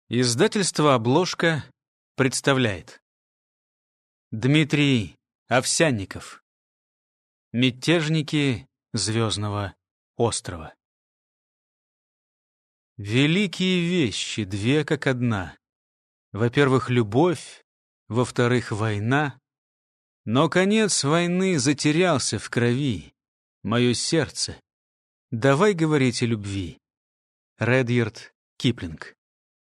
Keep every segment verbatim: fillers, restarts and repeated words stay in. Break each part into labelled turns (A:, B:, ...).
A: Издательство «Обложка» представляет. Дмитрий Овсянников. Мятежники Звездного острова. Великие вещи, две как одна. Во-первых, любовь, во-вторых, война. Но конец войны затерялся в крови. Мое сердце. Давай говорить о любви. Редьярд Киплинг.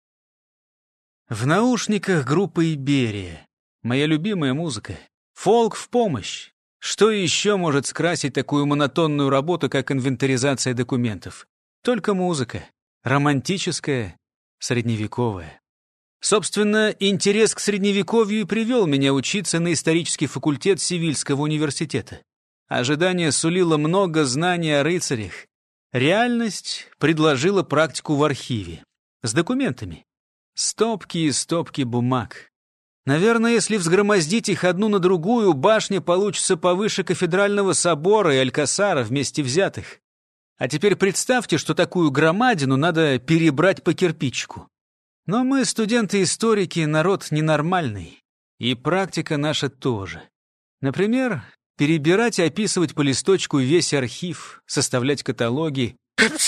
A: В наушниках группы «Иберия». Моя любимая музыка. Фолк в помощь. Что еще может скрасить такую монотонную работу, как инвентаризация документов? Только музыка. Романтическая, средневековая. Собственно, интерес к средневековью и привел меня учиться на исторический факультет Севильского университета. Ожидание сулило много знаний о рыцарях. Реальность предложила практику в архиве. С документами. Стопки и стопки бумаг. Наверное, если взгромоздить их одну на другую, башня получится повыше кафедрального собора и Алькасара вместе взятых. А теперь представьте, что такую громадину надо перебрать по кирпичику. Но мы, студенты-историки, народ ненормальный. И практика наша тоже. Например, перебирать и описывать по листочку весь архив, составлять каталоги.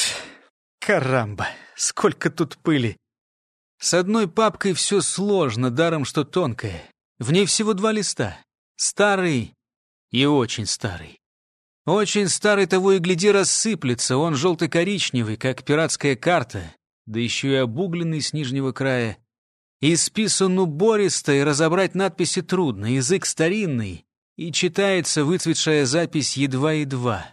A: Карамба, сколько тут пыли. С одной папкой все сложно, даром что тонкое. В ней всего два листа. Старый и очень старый. Очень старый того и гляди рассыплется, он желто-коричневый, как пиратская карта, да еще и обугленный с нижнего края. И списан убористо, и разобрать надписи трудно, язык старинный, и читается выцветшая запись едва-едва.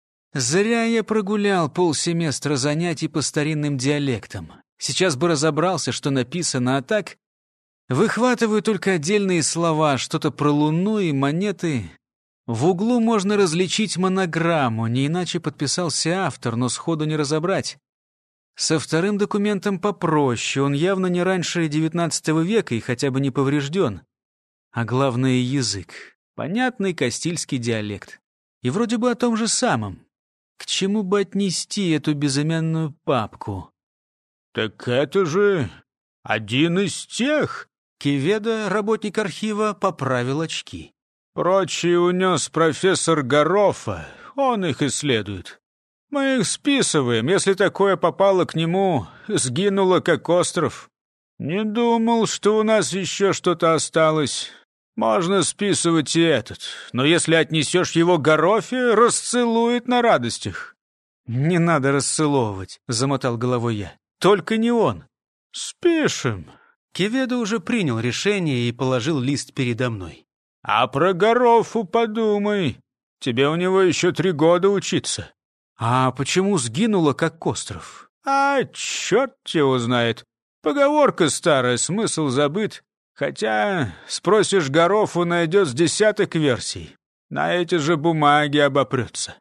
A: Зря я прогулял полсеместра занятий по старинным диалектам. Сейчас бы разобрался, что написано, а так выхватываю только отдельные слова, что-то про луну и монеты. В углу можно различить монограмму, не иначе подписался автор, но сходу не разобрать. Со вторым документом попроще, он явно не раньше девятнадцатого века и хотя бы не поврежден. А главное — язык. Понятный кастильский диалект. И вроде бы о том же самом. К чему бы отнести эту безымянную папку?
B: «Так это же один из тех!»
A: Кеведа, работник архива, поправил очки.
B: «Прочие унес профессор Гарофа, он их исследует. Мы их списываем, если такое попало к нему, сгинуло как остров. Не думал, что у нас еще что-то осталось. Можно списывать и этот, но если отнесешь его Гарофе, расцелует на радостях».
A: «Не надо расцеловывать», — замотал головой я. «Только не он».
B: «Спишем».
A: Кеведа уже принял решение и положил лист передо мной.
B: «А про Гарофу подумай. Тебе у него еще три года учиться».
A: «А почему сгинуло, как остров?»
B: «А черт его знает. Поговорка старая, смысл забыт. Хотя, спросишь Гарофу, найдет с десяток версий. На эти же бумаги обопрется».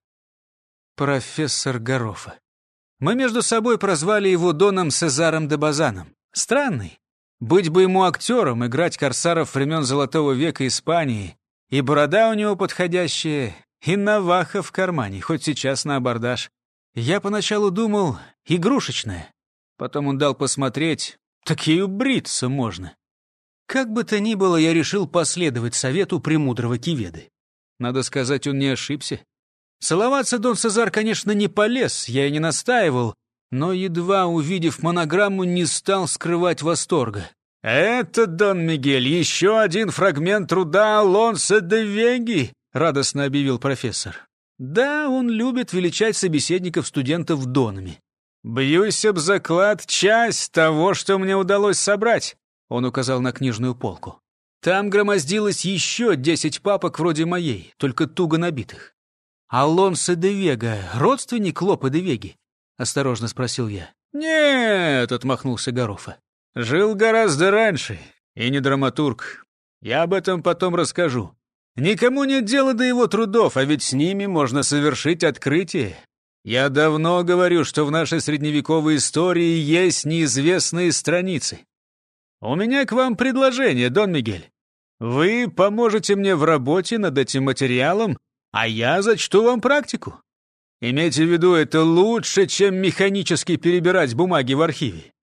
A: Профессор Гарофа. Мы между собой прозвали его Доном Сезаром де Базаном. Странный. Быть бы ему актером, играть корсаров времен Золотого века Испании. И борода у него подходящая, и наваха в кармане, хоть сейчас на абордаж. Я поначалу думал, игрушечная. Потом он дал посмотреть, так ею бриться можно. Как бы то ни было, я решил последовать совету премудрого Кеведы. Надо сказать, он не ошибся. Целоваться Дон Сезар, конечно, не полез, я и не настаивал, но, едва увидев монограмму, не стал скрывать восторга.
B: «Это, Дон Мигель, еще один фрагмент труда Алонсо де Веги», — радостно объявил профессор.
A: Да, он любит величать собеседников студентов донами.
B: «Бьюсь об заклад, часть того, что мне удалось собрать», —
A: он указал на книжную полку. Там громоздилось еще десять папок вроде моей, только туго набитых. «Алонсо де Вега — родственник Лопе де Веги?» — осторожно спросил я.
B: «Нет», — отмахнулся Гарофа. «Жил гораздо раньше, и не драматург. Я об этом потом расскажу. Никому нет дела до его трудов, а ведь с ними можно совершить открытие. Я давно говорю, что в нашей средневековой истории есть неизвестные страницы. У меня к вам предложение, Дон Мигель. Вы поможете мне в работе над этим материалом, а я зачту вам практику. Имейте в виду, это лучше, чем механически перебирать бумаги в архиве.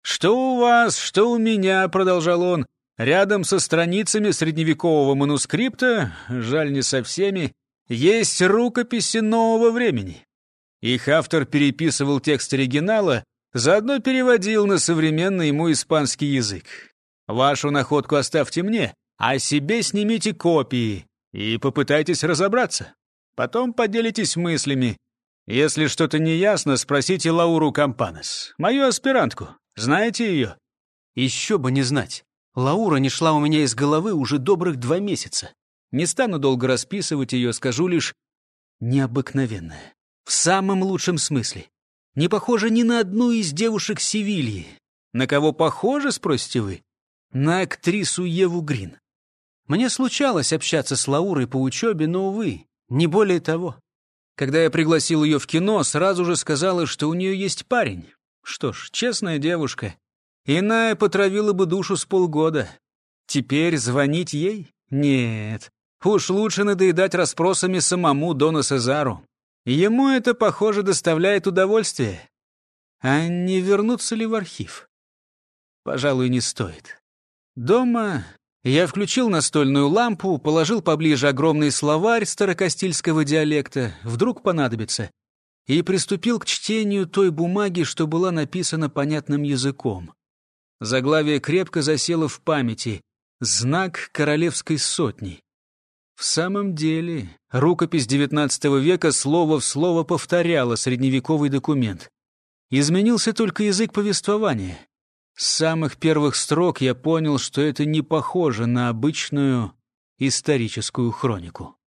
B: «Что у вас, что у меня», — продолжал он, — «рядом со страницами средневекового манускрипта, жаль, не со всеми, есть рукописи нового времени». Их автор переписывал текст оригинала, заодно переводил на современный ему испанский язык. Вашу находку оставьте мне, а себе снимите копии и попытайтесь разобраться. Потом поделитесь мыслями. Если что-то неясно, спросите Лауру Кампанес, мою аспирантку. Знаете ее?
A: Еще бы не знать. Лаура не шла у меня из головы уже добрых два месяца. Не стану долго расписывать ее, скажу лишь необыкновенная. В самом лучшем смысле. Не похожа ни на одну из девушек Севильи. На кого похожа, спросите вы? На актрису Еву Грин. Мне случалось общаться с Лаурой по учебе, но, увы, не более того. Когда я пригласил ее в кино, сразу же сказала, что у нее есть парень. Что ж, честная девушка. Иная потравила бы душу с полгода. Теперь звонить ей? Нет. Уж лучше надоедать расспросами самому Дону Сезару. Ему это, похоже, доставляет удовольствие. А не вернуться ли в архив? Пожалуй, не стоит. Дома я включил настольную лампу, положил поближе огромный словарь старокастильского диалекта, вдруг понадобится, и приступил к чтению той бумаги, что была написана понятным языком. Заглавие крепко засело в памяти «Знак королевской сотни». В самом деле, рукопись девятнадцатого века слово в слово повторяла средневековый документ. Изменился только язык повествования. С самых первых строк я понял, что это не похоже на обычную историческую хронику.